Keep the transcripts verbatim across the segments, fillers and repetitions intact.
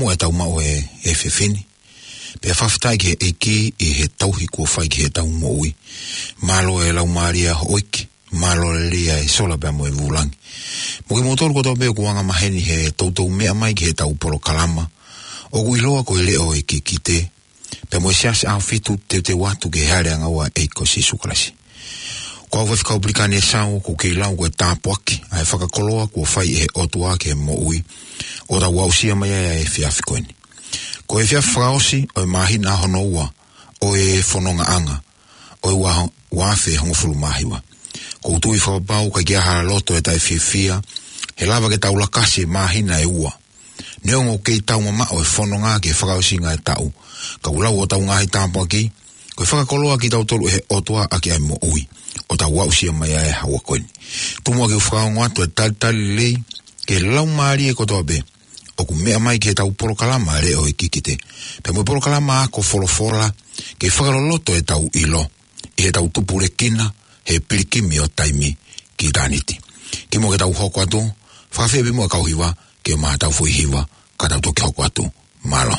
e tau mau e, e fefini. Pea whawhitai ki he eki i he tauhi kua whai ki he tau mo ui. Malo e lau maaria oiki. Malo le lia e sola pea mo e vulangi. Mo ki motoru koto peo kuanga maheni he tautou mea mai ki he tau polo kalama. O kui loa ko e leo e ki ki te. Pea mo e siasi au fitu te te watu ki hare angawa e ko si sukarasi. Kua wefi kau plikani e sao ko kei lau ko e tāpuaki. A e whakakoloa kua whai e otua ke mo ui. O ta wausia mai e fiafi koeni. Ko e fiafi whakaosi o e mahina hono ua. O e whanonga anga. O e wafe hongofulu mahiwa. Ko utui whapapau ka kia hara loto e tai fiafia. He lava ke tau lakasi e mahina e ua. Neongo kei tau mama o e whanonga ke whakaosi ngā e tau. Ka ulau o tau ngahi tāpuaki. Ko e whakakoloa ki tau tolu he otua a ki ai mo ui. O ta wausia mai e hawa koeni. Tumua ki whakao ngatu e tali tali lei. Ke lau maari e kotoa be. O ku mea mai ke tau poro kalama re o e kikite. Pe mo poro kalama ako folofola. Ke whakaloloto e tau ilo. I he tau tupu le kina. He pirikimi o taimi ki taniti. Ki mo ke tau hoko atu. Whakawhia mo e kauhiwa. Ke o maha tau fui hiwa. Ka tau toki hoko atu. Malo.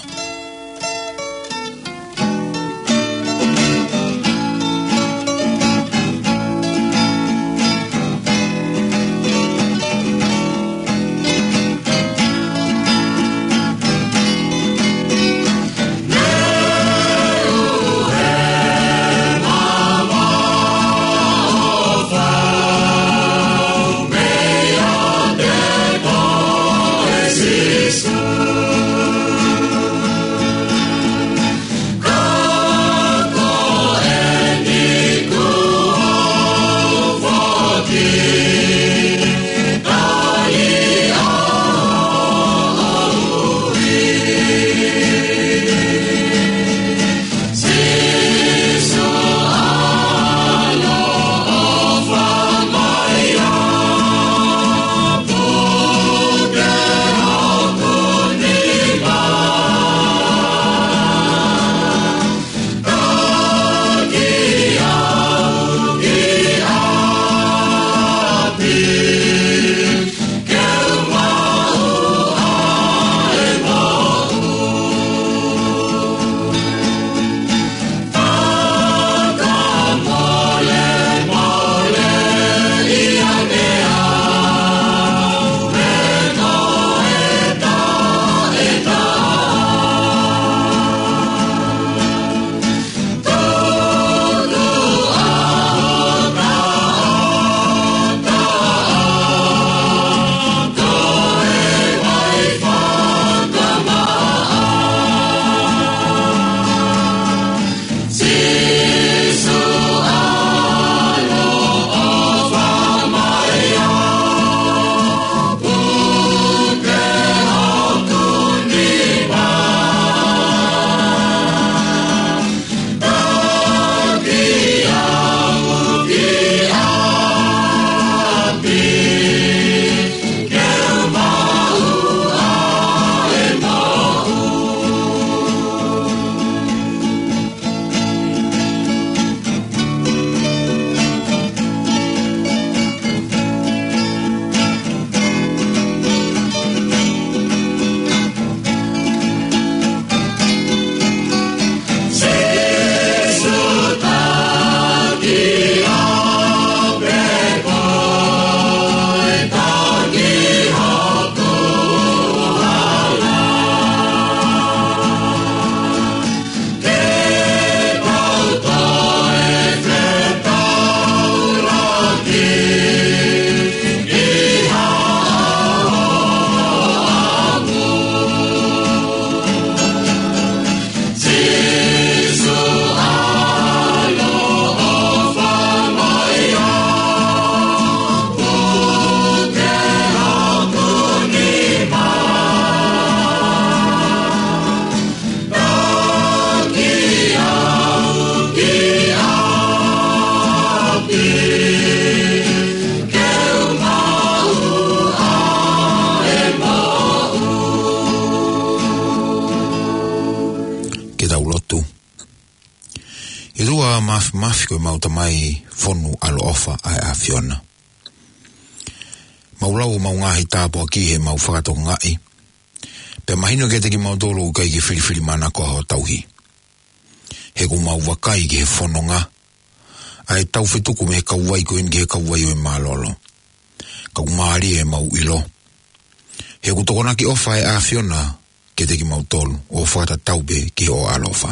maf maf ko mauta mai fonu alo ofa ai a Fiona. Maulau mau ngahi tāpua ki he mau whakato ngai. Pe mahino ke te ki mautolo kai ke whiriwhiri mana ko ho tauhi. He ku mau wakai ke he whanonga. Ai tau whituku me he kauwai ko in ke he kauwai o e malolo. Kau maari e mau ilo. He ku tokona ki ofa e a Fiona ke te ki mautolo o whata taube ki o alofa.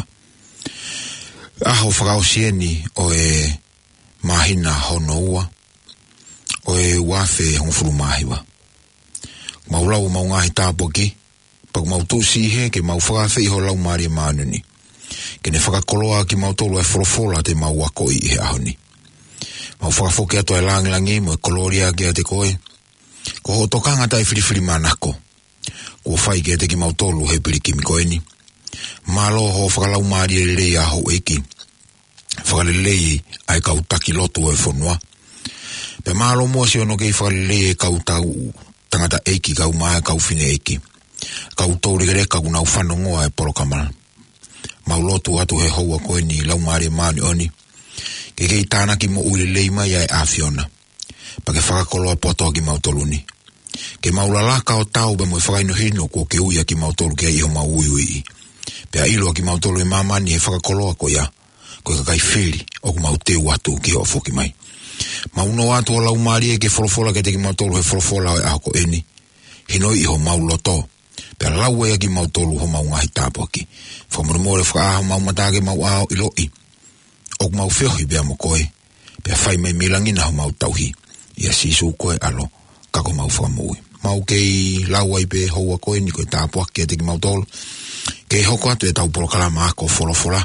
Aho whakao sieni o e mahina hono ua. O e wafe hongfuru mahiwa. Maulau mau ngahi tāpoki. Pak mau tūsi he ke mau whakawhi ho lau maari e maanuni. Ke ne whakakoloa ki mau tolu e wholofola te mau wako i he ahoni. Mau whakafoke ato e langilangi mo e koloria ke a te koe. Ko ho tokanga tai whiriwhiri manako. Ko whai ke te ki mau tolu he pirikimi koeni. Malo ho whakalau maari e lei aho eki. Whakalelei ai kau taki lotu e whonua. Pe malo mua si ono kei whakalelei e kau tau tangata eki kau maa kau whine eki. Kau taurigere kau nau whanongoa e porokamana. Mau lotu atu he houa koe ni lau maari maani oni. Ke kei tānaki mo uile leima ia e a Fiona. Pa ke whakakoloa poto ki mautoluni. Ke maulalaka o tau be mo e whakaino hino ko ke uia ki mautolu ke iho mau ui ui. Pe a ilo ki mautolu e mamani he whakakoloa ko ia. Ko e kai whiri o ku mau teu atu ki o foki mai. Mauno atu o lau maari e ke wholofola ke te ki mautolu he wholofola o e ako eni. Hinoi iho mau loto. Pe lau e ki mautolu ho mau ngahi tāpoki. Whamurumore whakaaho mau matage mau ao iloi. O mau whiohi bea mo koe. Pe whai mai milangina ho mau tauhi. Ia sisu koe alo. Kako mau whamui. Mau kei lau ai pe houa koe ni koe tāpoaki e te ki mautolu. Kei hoko atu e tau polokalama ako wholofola.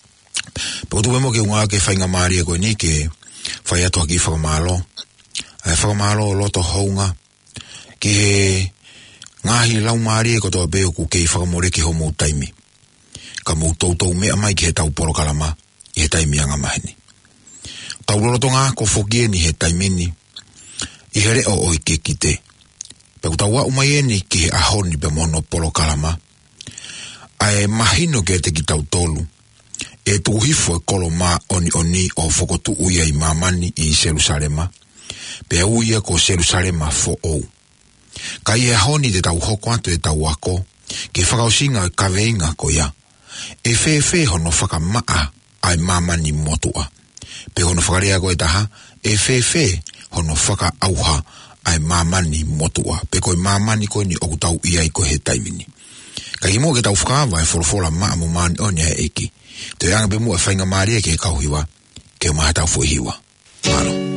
Pe utu wemo ke unga ke whainga maari e koe ni ke whai atu aki whakamalo. E whakamalo o loto hounga. Ki he ngahi lau maari e kotoa beo ku kei whakamore ki ho mou taimi. Ka mou tautou mea mai ki he tau porokalama i he taimi anga mahini. Tau loroto ngā ko whokie ni he taimini i here o oi ke kite. Pe utau wa umai eni ki he ahoni pe mono porokalama. Ai mahino ke te ki tau tolu. E tuhifo e kolo ma oni oni o whokotu uia i mamani i Jerusalema. Pe uia ko Jerusalema fo ou. Kai e honi te tau hoko atu e tau ako, ke whakausinga e kaweinga ko ia. E whe whe hono whakamaa ai mamani motua. Pe hono whakarea ko e taha, e whe whe hono whaka auha ai mamani motua. Pe koe mamani koe ni oku tau iai ko he taimini. Kai mo ke tau whakawa e wholofola maa mo mani onia e eki. Te anga pe mua e whainga maari e ke kauhiwa, ke o maha tau fuhiwa. Mano.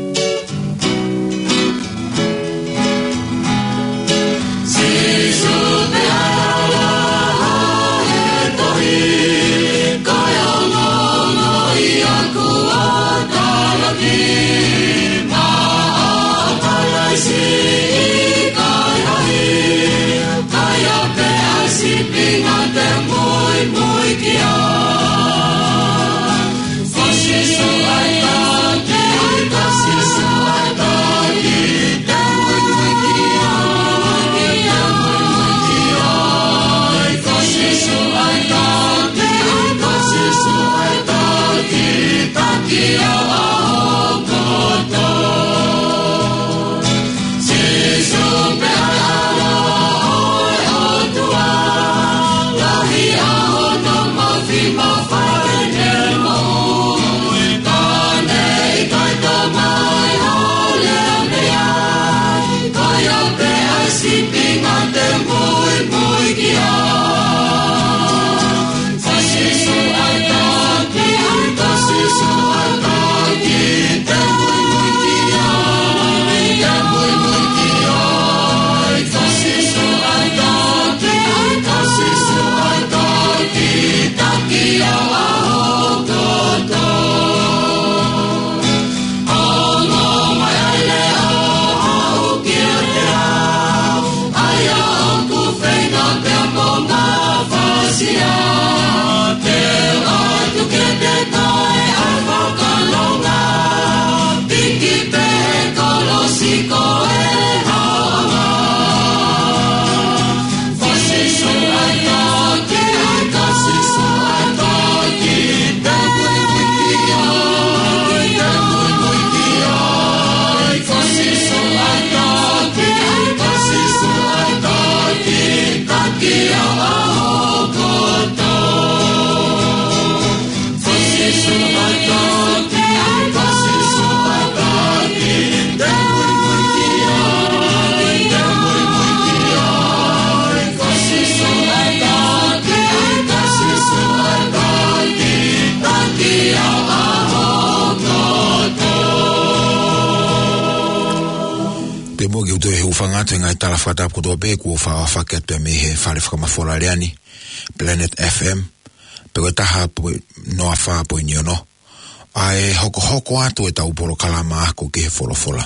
Fascismo ai tante, ai tante. whangata ngai tala whakatap kotoa pe kua wha whaket pe me he whare whakamawhora leani Planet F M pe koe taha po noa wha po inio no ai hoko hoko atu e tau poro kalama ako ke he wholofola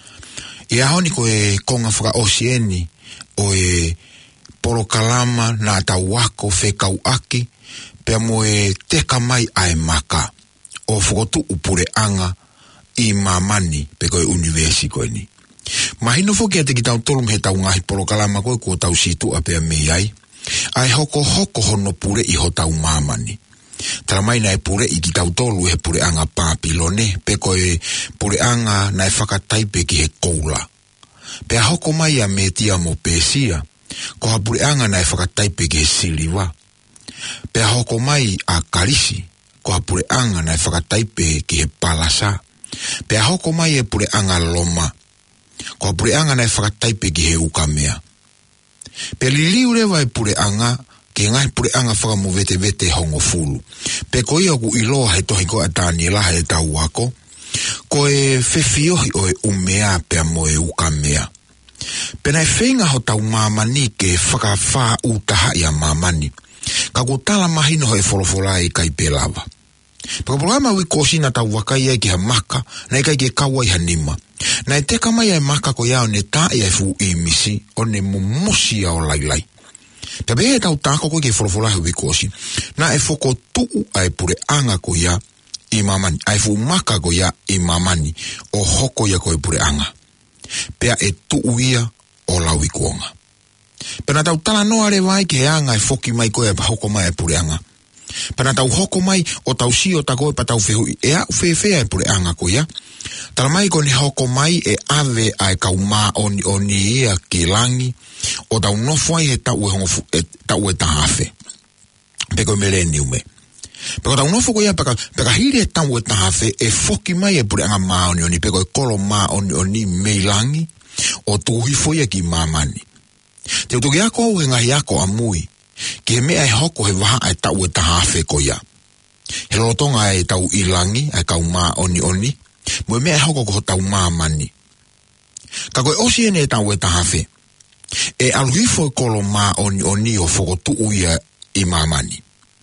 i ahoni koe konga whaka osieni o e poro kalama na tau wako whekau aki pe mo e teka mai ai maka o whakotu upure anga i mamani pe koe universi koe ni. Mahino foki ate ki tau tolum he tau ngahi poro kalama koe kua tau situ a pea mei ai. Ai hoko hoko hono pure i ho tau mamani. Tara mai na e pure i ki tau tolu he pure anga papilone pe koe pure anga na e whakataipe ki he koula. Pea hoko mai a metia mo pesia ko ha pure anga na e whakataipe ki he siliwa. Pea hoko mai a karisi ko ha pure anga na e whakataipe ki he palasa. Pea hoko mai e pure anga loma. Ko pure anga na e whakataipe ki he ukamea. Pe liliu rewa e pure anga, ke ngai pure anga whakamu vete vete hongo fulu. Pe ko ia ku iloa he tohi ko atani laha e tau wako, ko e whewhiohi o e umea pea mo e ukamea. Pe nai whenga ho tau mamani ke whakawha utaha ia mamani. Ka ko tala mahino ho e wholofola e kai pe lava. Paka programa wi kosina tau wakai ai ki ha maka, na ikai ki kawa i hanima. Na e teka mai ai maka ko iao ne ta i ai fu i misi, o ne mumosi au lai lai. Pea behe tau tako ko ki wholofolahi wi kosi, na e foko tuu ai pure anga ko ia i mamani, ai fu maka ko ia i mamani, o hoko ia ko i pure anga. Pea e tuu ia o lawi kuonga. Pea na tau tala noa re vai ki he anga e foki mai ko ia hoko mai ai pure anga. Pana tau hoko mai o tau si o tako e pa tau whehui e a whewhea e pure anga ko ia. Tala mai ko ni hoko mai e ave ai kau maa oni oni ia ki langi o tau nofwai he tau e hongo e tau e tahawhe. Peko mele ni ume. Peko tau nofo ko ia peka, peka hiri e tau e tahawhe e foki mai e pure anga maa oni oni peko e kolo maa oni oni mei langi o tuhifo ia ki mamani. Te utoki ako au he ngahi ako amui. Ke mea e hoko he waha ai tau e tahawhe ko ia. He lotonga e tau ilangi ai kau maa oni oni. Mwe mea e hoko ko tau maa mani. Ka koe osi ene e tau e tahawhe. E aluhifo e kolo maa oni oni o foko tuu ia i maa mani.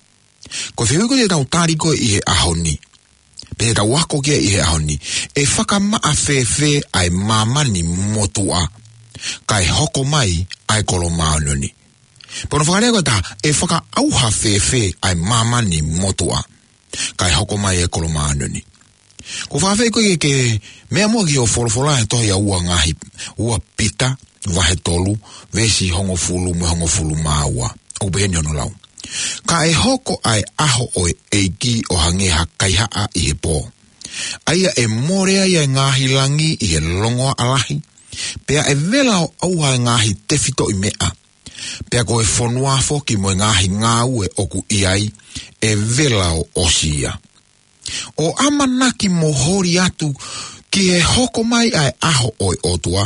Koe whiwiko te tau tariko i he ahoni. Pe te tau wako kia i he ahoni. E whaka maa whewhe ai maa mani motua. Ka e hoko mai ai kolo maa oni oni. Pono whakarea koe ta, e whaka auha whewhe ai mamani motua. Kai hoko mai e kolo maanoni. Ko whawhai koe ke mea mua ki o wholofola he tohi a ua ngahi, ua pita, wahe tolu, vesi hongo fulu me hongo fulu maaua. O beheni ono lau. Ka e hoko ai aho o e eiki o hangeha kaihaa i he pō. Aia e morea ia ngahi langi i he longoa alahi. Pea e vela o auha ngahi tefito i mea. Pea koe whonuafo ki moe ngahi ngāu e oku iai e vela o osia. O amanaki mohori atu ki he hoko mai ai aho oi otua.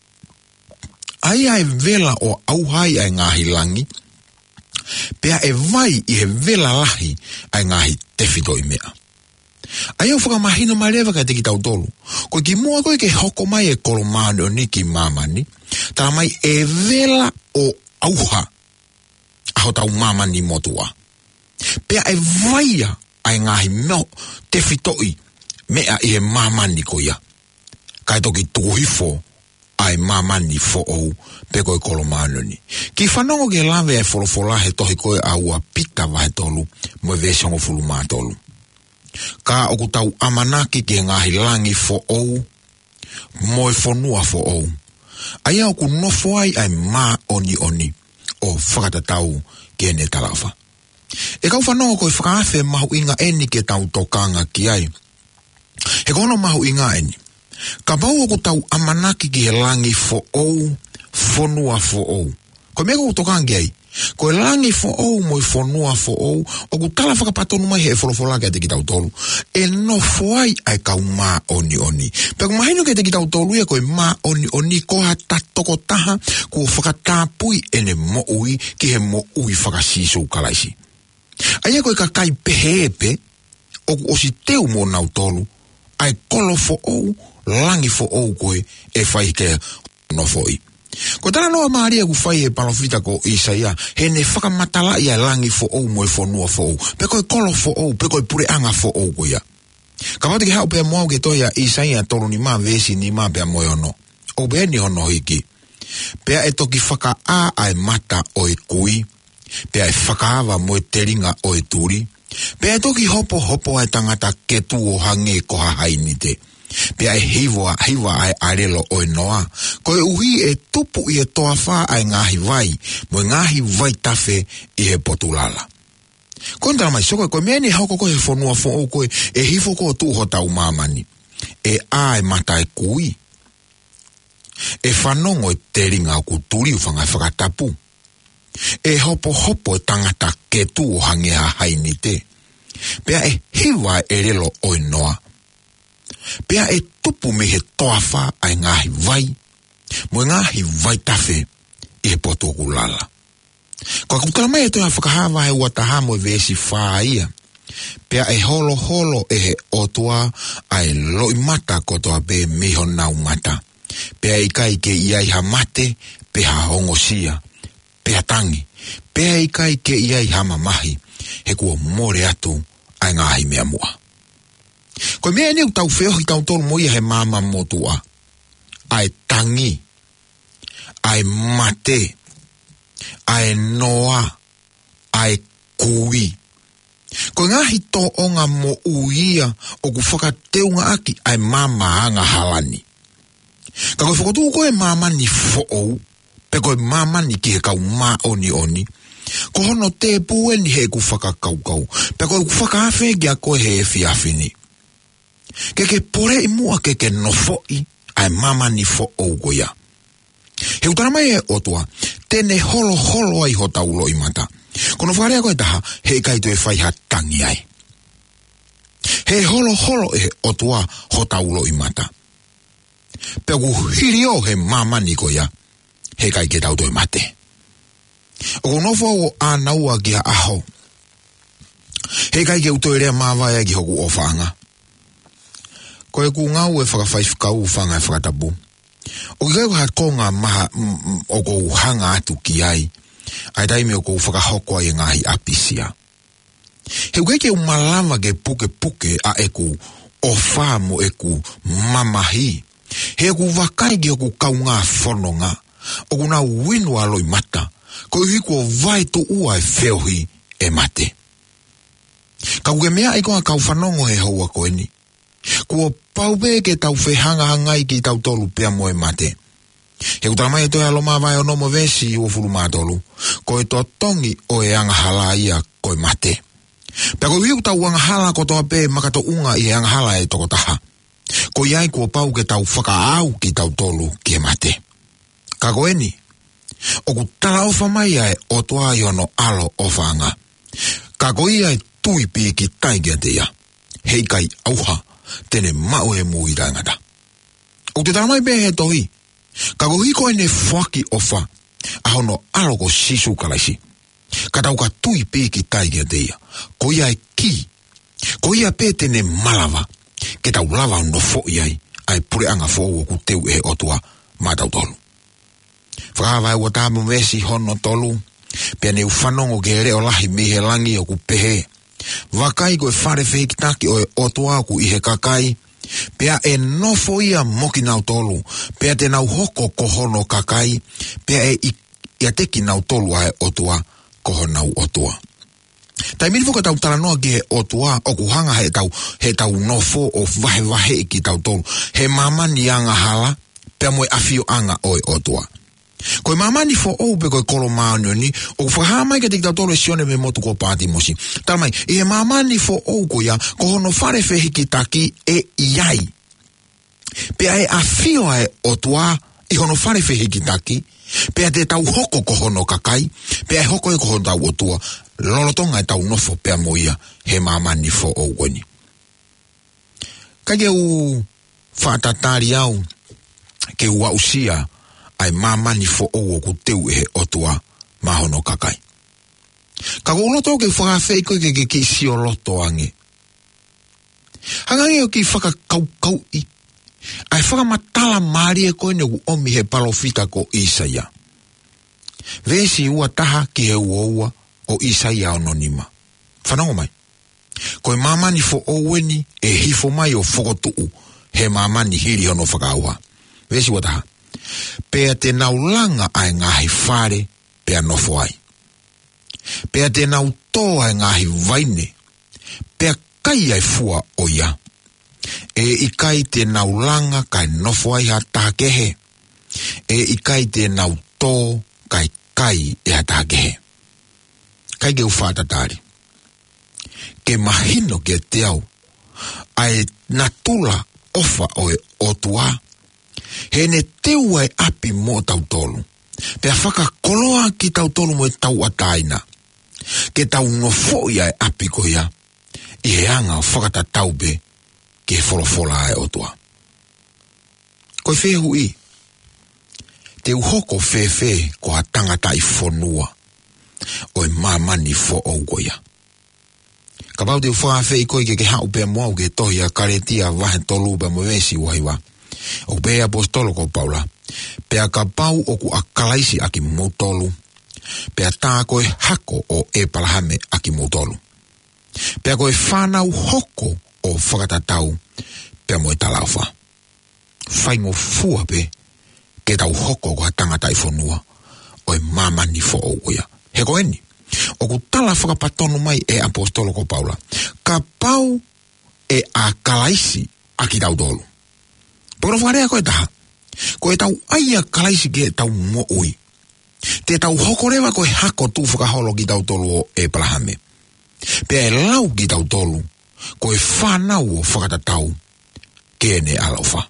Ai ai vela o auhai ai ngahi langi. Pea e vai i he vela lahi ai ngahi tefito i mea. Ai au whakamahina mai rewa kai te ki tau tolu. Koe ki mua koe ke hoko mai e kolomane o niki mamani. Tara mai e vela o auha aho tau mamani motua. Pea e vaia ai ngahi meo te fitoi mea i he mamani ko ia. Kai toki tuhifo ai mamani fo ou pe koe kolomanoni. Ki whanongo ke lawe e wholofola he tohi koe a ua pita wahe tolu mo e vesongo fulu maa tolu. Ka oku tau amanaki ke ngahi langi fo ou mo e whonua fo ou. Ai au ku nofo ai ai maa oni oni o whakatatau ke ne talawa. E kau whanongo koe whakaafe mahu inga eni ke tau tokanga ki ai. He kono mahu inga eni. Ka bau oku tau amanaki ki he langi fo ou, whonua fo ou. Koe mea koe tokanga ki ai. Koe langi fo ou mo i whonua fo ou, oku tala whakapatonu mai he wholofola ke te ki tau tolu. E nofo ai ai kau maa oni oni. Peko mahino ke te ki tau tolu ia koe maa oni oni koha tatoko taha kua whakatapui ene mo ui ki he mo ui whakasiso ukalaisi. Aia koe ka kai peheepe, oku osi teu mo nau tolu, ai kolo fo ou, langi fo ou koe e whaike nofo i. Ko tala noa maari e kufai e palofita ko Isaia, he ne whakamatala ia langi fo ou mo e whanua fo ou. Peko e kolo fo ou, peko e pure anga fo ou ko ia. Ka wate ki hau pia moau ke toia Isaia tolu ni maa vesi ni maa pia moe ono. O bea ni ono hiki. Pea e toki whaka a ai mata o e kui. Pea e whakaava mo e teringa o e turi. Pea e toki hopo hopo ai tangata ke tu o hange ko ha haini te. Pea e hiwa, hiwa ai arelo o e noa. Ko e uhi e tupu i e toa wha ai ngahi vai. Mo e ngahi vai tafe i he potulala. Ko ndara mai soko ko meni hauko ko he fonua fo o ko e hifo ko tu ho tau mamani. E ai mata e kui. E whanongo e teringa o kuturi u whanga whakatapu. E hopo hopo e tangata ke tu o hange ha haini te. Pea e hiwa e relo o e noa. Pea e tupu me he toafa ai ngahi vai. Mo ngahi vai tafe i he potoku lala. Kwa kutala mai e toa whakahawa he wataha mo e vesi whaa ia. Pea e holo holo e he otua ai loi mata kotoa pe miho nau mata. Pea i kai ke iai ha mate, pea hongosia, pea tangi. Pea i kai ke iai ha mamahi, he kua more atu ai ngahi mea mua. Koe mea ni u tau wheo hi tau tolu moia he mama motua. Ai tangi, ai mate, ai noa, ai kui. Koe ngahi to onga mo uia o ku whakateunga aki ai mama anga halani. Ka koe whakotu koe mama ni fo'ou, pe koe mama ni ki he kau maa oni oni. Ko hono te pue ni he ku whakakau kau, pe koe ku whakawhe kia koe he e fiafini. Ke ke pore i mua ke ke no fo'i, ai mama ni fo'ou koia. He utara mai e otua, tene holo holo ai ho taulo i mata. Kono whakarea koe taha, he kaito e whaiha tangi ai. He holo holo e otua ho taulo i mata. Pea ku hiri o he mama ni koia, he kai ke tauto e mate. O konofo o anaua ki ha aho. He kai ke uto erea mawaya ki hoku o whanga. Koe ku ngau e whakawhaifkau whanga e whakatabu. O ki kai ha konga maha o kou hanga atu ki ai. Ai taimi o kou whakahoko ai ngahi apisia. He kai ke umalama ke puke puke a eku o whamo eku mamahi. He ku wakai ki oku kaunga whanonga. O ku na winu aloi mata. Ko i ko vai to ua e wheohi e mate. Ka uke mea i koa kau whanongo he haua koe ni. Kua paube ke tau whehanga hangai ki tau tolu pia mo e mate. He utara mai e toi aloma vai o nomo vesi o furu mātolu. Ko e toa tongi o e anga hala ia koe mate. Pea ko hiu tau anga hala ko toa pe makato unga i e anga hala e toko taha. Ko iai kua pau ke tau whaka au ki tau tolu ki e mate. Ka koe ni. O ku tala ofa mai ai o toa i ono alo ofa anga. Ka koe iai tui pi ki taigia te ia. Hei kai auha. Tene mau e mui rangata. O te taramai pe he tohi. Ka ko hiko ene whaki ofa. A hono alo ko sisu kalaisi. Ka tau ka tui piki taigia teia. Ko ia e ki. Ko ia pe tene malava. Ke tau lava no fo iai. Ai pure anga fo o ku teu e otua matau tolu. Whakawai ua tāmu vesi hono tolu. Pea ne uwhanongo ke reo lahi mihe langi o ku pehe. Wakai koe whare whekitaki o e otoa ku i he kakai. Pea e nofo ia moki nau tolu. Pea te nau hoko kohono kakai. Pea e i, ia teki nau tolu a e otoa kohonau otoa. Tai mini fuka tau talanoa ki he otoa o ku hanga he tau, he tau nofo o vahe vahe ki tau tolu. He mamani anga hala. Pea moe afio anga o e otoa. Koe mamani fo ou pe koe kolo maanio ni, o whahamai ke te kitau tolo e sione me motu ko pāti mosi. Taramai, i he mamani fo ou ko ia, ko hono whare whehiki taki e iai. Pea e a fio e otua, i hono whare whehiki taki, pea te tau hoko ko hono kakai, pea e hoko e ko hono tau otua, lolotonga e tau nofo pea mo ia, he mamani fo ou kweni. Kage u whaatatari au, ke ua usia, ai mamani fo o ku teu e otua mahono kakai. Ka ko loto ke whakawhei koe ke ke ki si o loto ange. Hangangi o ki whaka kau kau i, ai whakamatala maari e koe ne u omi he palofita ko Isaia. Vesi ua taha ki he uoua o Isaia anonima. Whanongo mai. Koe mamani fo oweni e hifo mai o whokotuu he mamani hiri hono whakaua. Vesi ua taha. Pea te naulanga ai ngahi whare pea nofo ai. Pea te nau tō ai ngahi vaine pea kai ai fua o ia. E ikai te naulanga kai nofo ai ha takehe. E ikai te nau tō kai kai e ha takehe. Kai ke ufata tari. Ke mahino ke te au ai natula ofa o e otua. He ne teu ai api mo tautolu. Pea whaka koloa ki tautolu mo e tau ataina. Ke tau nofo ia e api ko ia. I he anga o whakata taube ke wholofola ai otua. Koe whehu i. Te uhoko whewhe ko ha tangata i whonua. O e mamani fo au ko ia. Ka pau te uwhawhe i koe ke ke hau pia moau ke tohi a karetia wahe tolu pe mo wesi waiwa. O pe apostolo ko Paula. Pea ka pau o ku akalaisi aki motolu. Pea tā koe hako o e palahame aki motolu. Pea koe whanau hoko o whakatatau pea mo e talauwha. Whaingo fua pe ke tau hoko ko ha tangata i whonua o e mamani fo o uia. He ko eni. O ku tala whakapatonu mai e apostolo ko Paula. Ka pau e a kalaisi aki tau tolu. Poro wharea koe taha. Koe tau aia kalaisi ke tau mo ui. Te tau hokorewa koe hako tu whakaholo ki tau tolu o e palahame. Pea e lau ki tau tolu. Koe whanau o whakatatau ke ne alauwha.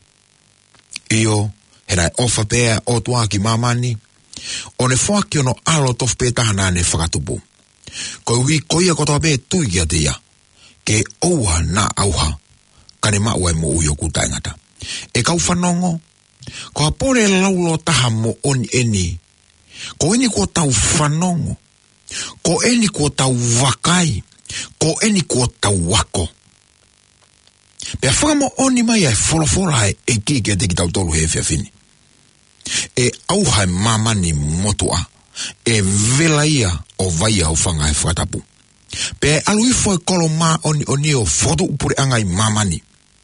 Io, herai ofa pea o tua ki mamani. O ne whaki ono alo tof pe tahana ne whakatupu. Koe hui koia kotoa pe tuikia te ia. Ke oua na auha. Kane maua e mo ui o kutaingata. E kau whanongo. Ko apore laulo taha mo oni eni. Ko eni ko tau whanongo. Ko eni ko tau wakai. Ko eni ko tau wako. Pea whakamo oni mai ai wholofola ai e kike te ki tau tolu he whiawhini. E auhai mamani motua. E velaia o vaia o whanga e whatapu. Pea aluifo e kolo maa oni oni o foto upure angai mamani.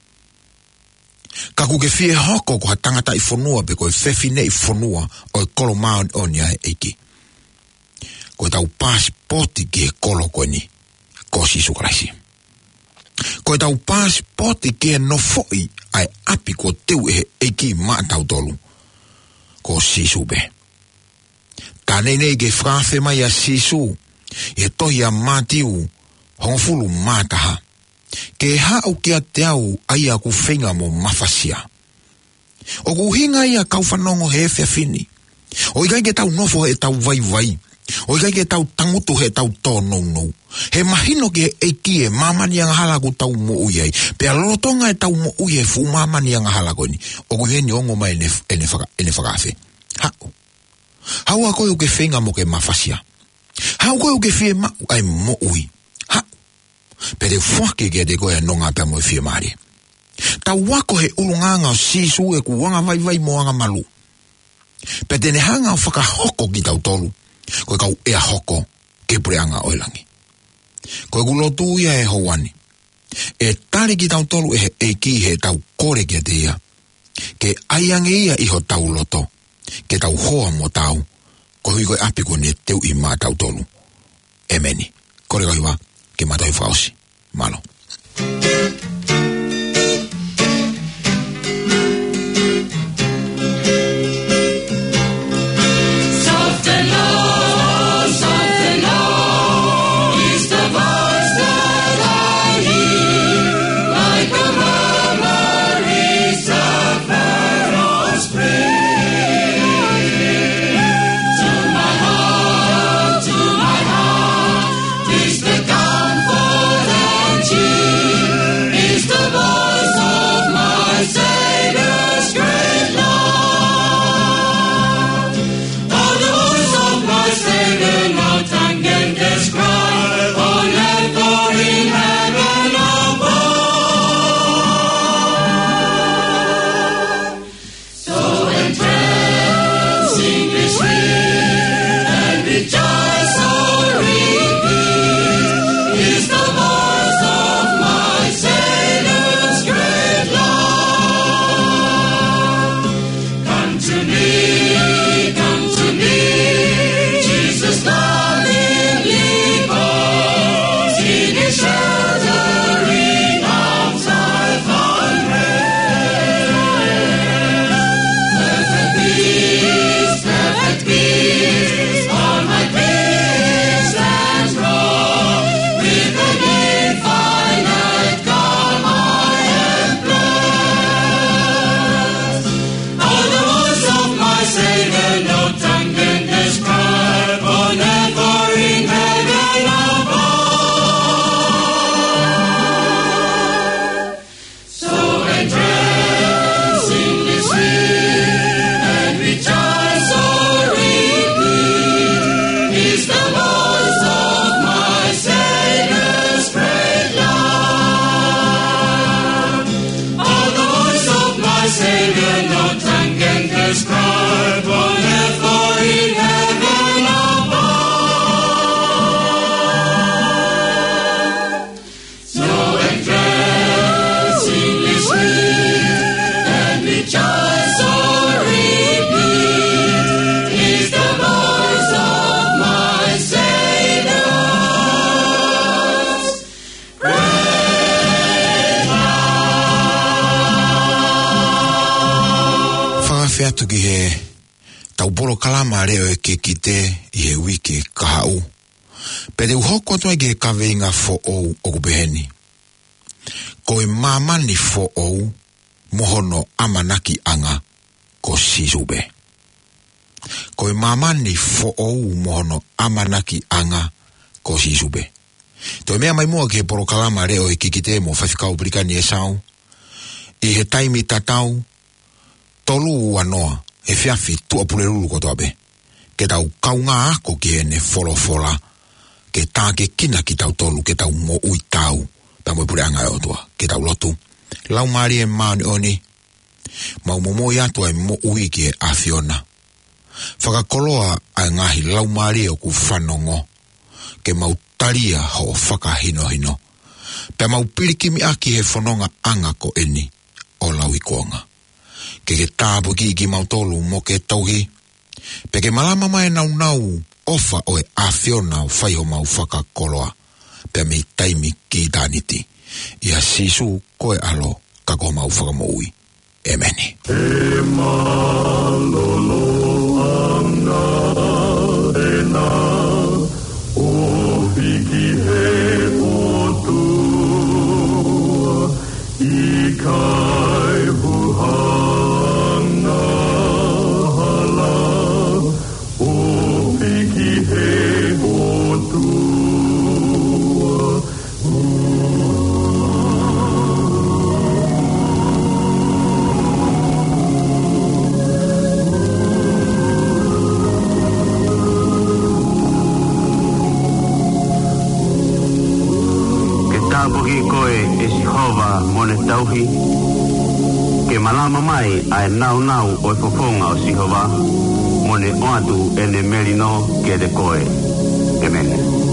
Ka kuke fie hoko ko ha tangata i whonua pe koe whewhine i whonua o e kolo maa oni oni ai eiki. Koe tau pasipoti ki e kolo koe ni ko Sisu Kraisi. Koe tau pasipoti ki e no foi ai api ko teu e eiki maa tau tolu ko Sisu be. Ta nei ke whawhe mai a Sisu e tohi a Matiu hongfulu mātaha. Ke hau kia te au ai a ku whenga mo mawhasia. O ku hinga ia kau whanongo he whiawhini. O ikai ke tau nofo he tau vai vai. O ikai ke tau tangutu he tau tō nou nou. He mahino ke eiki e mamani anga hala ku tau mo uiai. Pea lolotonga e tau mo uiai fu mamani anga hala koni. O ku heni ongo mai ene, ene, whaka, ene whakawhe. Hau. Hau a koe uke whenga mo ke mawhasia. Hau koe uke whie ma ai mo ui. Pere whake ke te koe nonga pia mo e whia maari. Ta wako he ulunganga o Sisu e ku wanga vai vai mo anga malu. Pe tene hanga o whaka hoko ki tau tolu. Koe kau ea hoko ke preanga oilangi. Koe kulotu ia e houani. E tari ki tau tolu e e ki he tau kore ke te ia. Ke aiange ia iho tau loto. Ke tau hoa mo tau. Koe hui koe api kone teu i maa tau tolu. E meni. Kore kai wa. Ke matoi whausi. Malo. Is atu ki he tau polo kalama reo e ke kite i he wiki kahau. Pede uhoko atu ege ka veinga fo ou o kubeheni. Ko e mamani fo ou mohono amanaki anga ko sisube. Ko e mamani fo ou mohono amanaki anga ko sisube. To mea mai mua ke poro kalama reo e kikite mo whawhikau brikani e sau. I he taimi tatau, tolu anoa e whiawhi tua pulelulu kotoa be. Ke tau kaunga ako ki ene folofola, ke tā ke kina ki tau tolu, ke tau mo ui tau, pa mo pure anga e otua, ke tau lotu. Lau maari e maani oni, mau momo i atua e mo ui ki e awhiona. Whakakoloa ai ngahi lau maari e o ku whanongo, ke mau taria ho whaka hino hino. Pe mau pirikimi aki he whanonga anga ko eni o lau i kuonga. Ke ke tāpu ki ki mau tolu mo ke tauhi. Pe ke malama mai nau nau ofa o e awhiona o whaiho mau whakakoloa. Pe me taimi ki tāniti. Ia sisu koe alo kako mau whakamoui. Emeni. E malolo anga e nā o hiki he otu i kai huhanga hala o hiki he otu Poki koe e Sihova mone tauhi, ke malama mai ai nau nau o e fofonga o Sihova, mone oatu ene merino ke de koe. Amen.